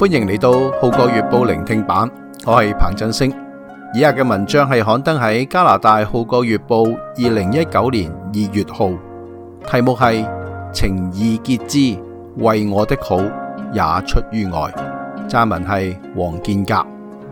歡迎嚟到《號角月報》聆聽版，我係彭振星。以下嘅文章係刊登喺加拿大《號角月報》2019年2月號，題目係情意結之，為我的好也出於外。撰文係黃建甲。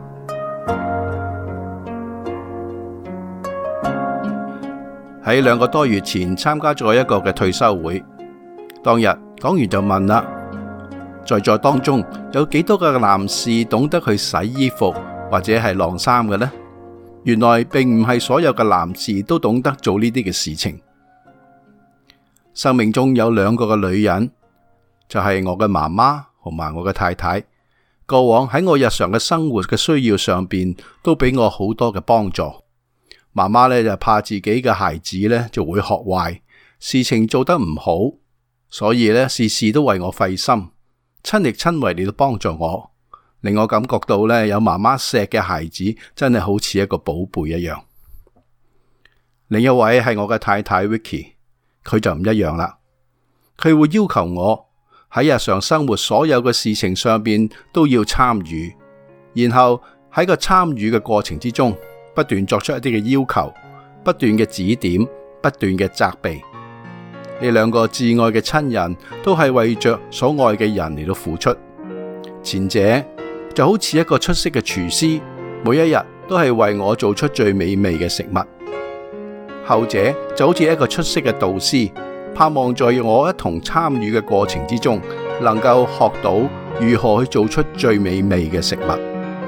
喺2個多月前參加咗一個嘅退休會，當日講完就問啦，在座當中有幾多個男士懂得去洗衣服或者係晾衫嘅呢？原來並唔係所有嘅男士都懂得做呢啲嘅事情。生命中有2個嘅女人，就係我嘅媽媽同埋我嘅太太，過往喺我日常嘅生活嘅需要上邊都俾我好多嘅幫助。媽媽呢就怕自己嘅孩子呢就會學壞，事情做得唔好，所以呢事事都為我費心，親力親為嚟到幫助我，令我感覺到呢有媽媽錫嘅孩子真係好似一個寶貝一樣。另一位係我嘅太太 Vicky， 佢就唔一樣啦，佢會要求我喺日常生活所有嘅事情上邊都要參與，然後喺個參與嘅過程之中，不斷作出一啲嘅要求，不斷嘅指點，不斷嘅責備。呢2個至愛嘅親人都係為着所愛嘅人嚟到付出。前者就好似一個出色嘅廚師，每一日都係為我做出最美味嘅食物；後者就好似一個出色嘅導師，盼望在我一同參與嘅過程之中，能夠學到如何去做出最美味嘅食物。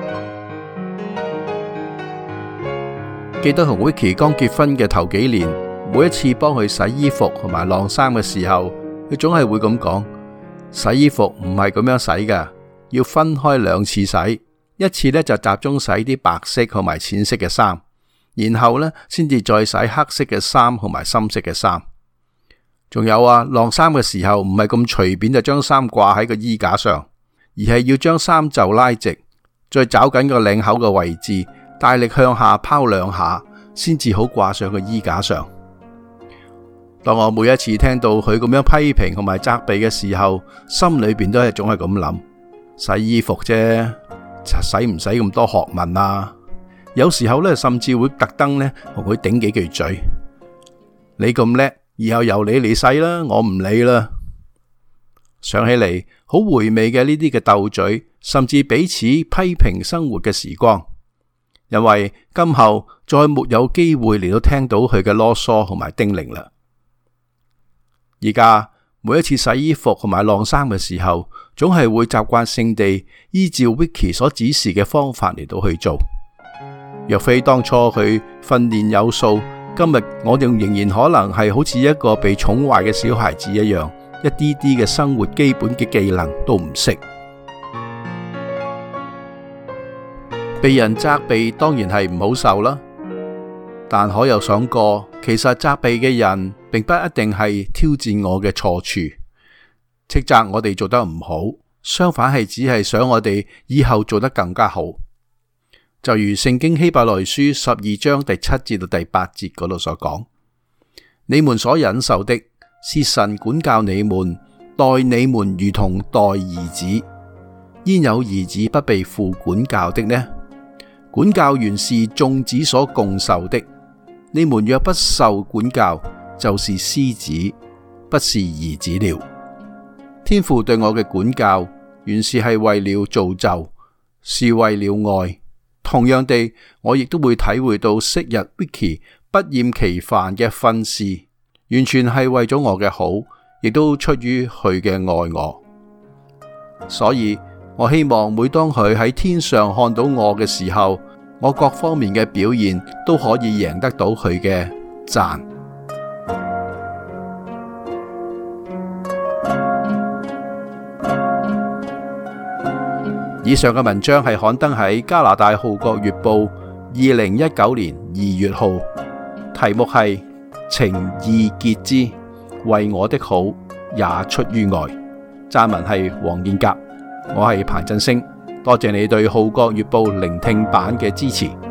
記得同 Vicky 剛結婚嘅頭幾年，每一次幫佢洗衣服同埋晾衫嘅時候，佢總係會咁講：洗衣服唔係咁樣洗㗎，要分開2次洗，一次呢就集中洗啲白色同埋淺色嘅衫，然後呢先至再洗黑色嘅衫同埋深色嘅衫。仲有啊，晾衫嘅時候唔係咁隨便就將衫掛喺個衣架上，而係要將衫袖拉直，再找緊個領口嘅位置，大力向下拋2下，先至好掛上個衣架上。當我每一次聽到佢咁樣批評同埋責備嘅時候，心裏邊都係總係咁諗：洗衣服啫，使唔使咁多學問啊？有時候呢，甚至會特登呢同佢頂幾句嘴：你咁叻，以後由你嚟洗啦，我唔理啦。想起嚟好回味嘅呢啲嘅鬥嘴，甚至彼此批評生活嘅時光。因為今後再沒有機會嚟到聽到佢嘅囉嗦同埋叮嚀啦。而家每一次洗衣服同埋晾衫嘅時候，總係會習慣性地依照 Vicky 所指示嘅方法嚟到去做。若非當初佢訓練有素，今日我哋仍然可能係好似一個被寵壞嘅小孩子一樣，一啲啲嘅生活基本嘅技能都唔識。被人責備當然係唔好受啦，但可有想過，其實責備嘅人並不一定係挑戰我嘅錯處，斥責我哋做得唔好，相反係只係想我哋以後做得更加好。就如聖經希伯來書12章第7節到第8節嗰度所講：你們所忍受的，是神管教你們，待你們如同待兒子。焉有兒子不被父管教的呢？管教原是眾子所共受的。你們若不受管教，就是私子，不是兒子了。天父對我嘅管教，原是係為了造就，是為了愛。同樣地，我亦都會體會到昔日 Vicky 不厭其煩嘅訓示，完全係為咗我嘅好，亦都出於佢嘅愛我。所以我希望每當佢喺天上看到我嘅時候，我各方面嘅表現都可以贏得到佢嘅讚。以上嘅文章係刊登喺加拿大《號角月報》2019年2月號，題目係情意結之，為我的好也出於外。撰文係黃建甲，我係彭振星。多謝你對《號角月報》聆聽版嘅支持。